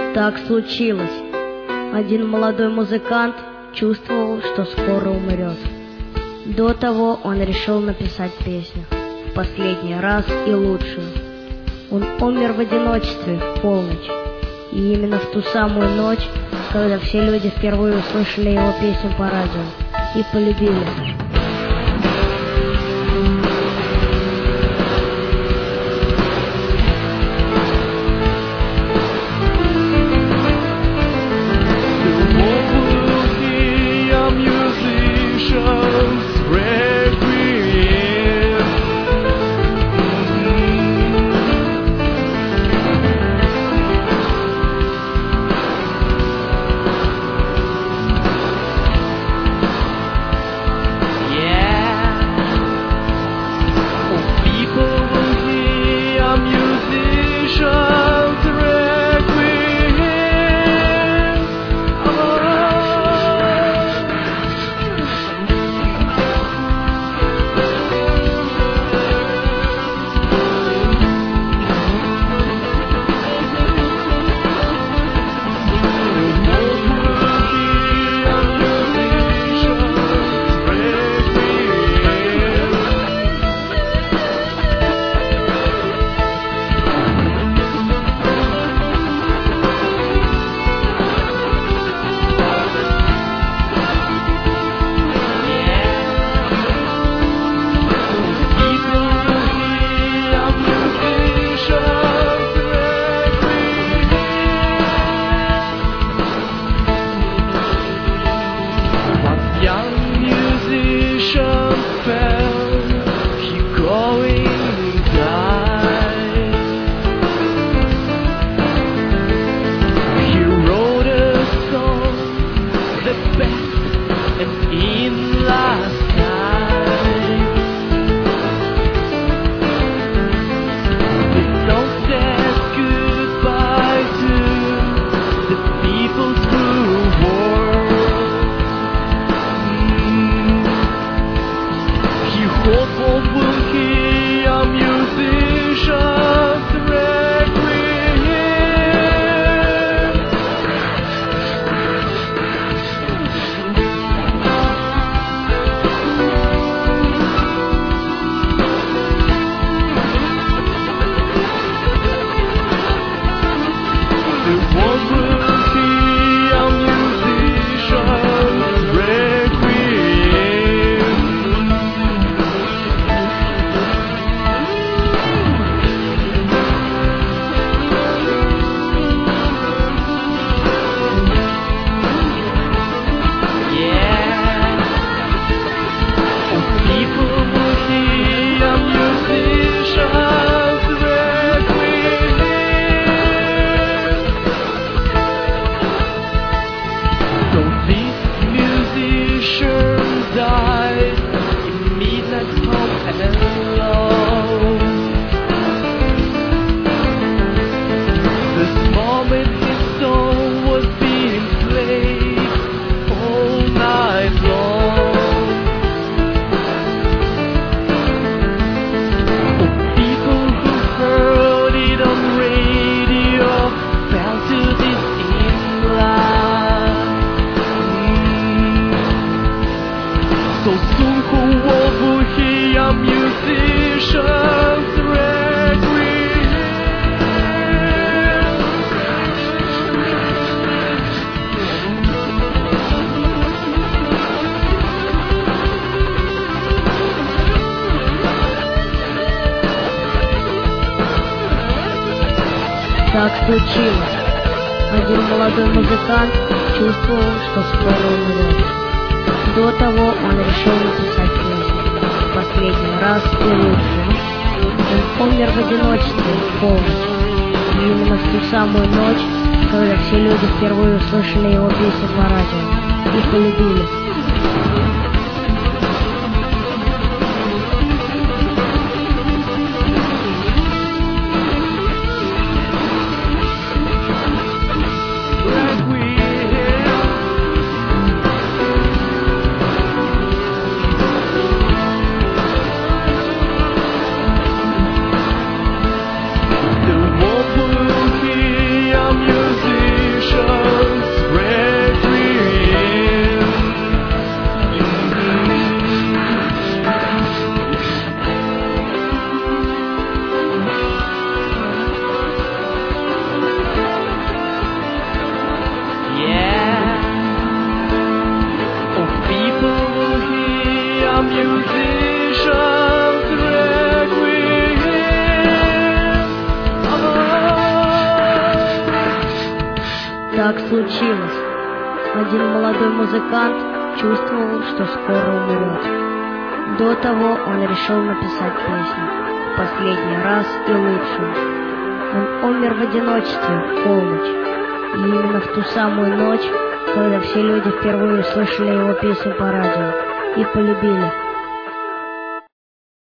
Так случилось. Один молодой музыкант чувствовал, что скоро умрет. До того он решил написать песню в последний раз и лучшую. Он умер в одиночестве в полночь. И именно в ту самую ночь, когда все люди впервые услышали его песню по радио и полюбили. Так случилось. Один молодой музыкант чувствовал, что скоро умрет. До того он решил написать песню в последний раз и лучшую. Он умер в одиночестве в полночь. И именно в ту самую ночь, когда все люди впервые услышали его песню по радио и полюбили. The world will hear music. случилось. Один молодой музыкант чувствовал, что скоро умрет. До того он решил написать песню в последний раз и лучшую. Он умер в одиночестве в полночь. И именно в ту самую ночь, когда все люди впервые услышали его песню по радио и полюбили.